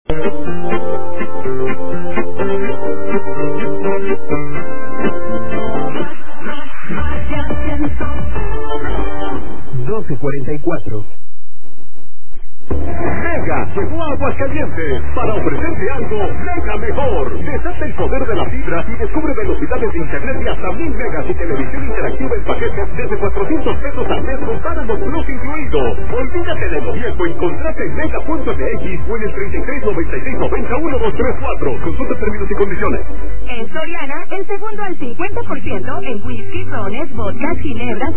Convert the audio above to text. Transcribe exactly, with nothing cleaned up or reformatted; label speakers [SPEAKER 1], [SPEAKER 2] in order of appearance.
[SPEAKER 1] doce cuarenta y cuatro.
[SPEAKER 2] Mega llegó a Aguascalientes para ofrecerte algo mega mejor. Desata el poder de la fibra y descubre velocidades de internet de hasta mil megas y televisión interactiva en paquetes desde cuatrocientos pesos al mes con Paramount Plus incluido. Olvídate de lo viejo y contrata en mega punto m x o en el treinta y seis noventa y seis noventa uno dos tres cuatro. Consulta términos y condiciones.
[SPEAKER 3] En Soriana, el segundo al cincuenta por ciento en whisky, rones, vodka, ginebras,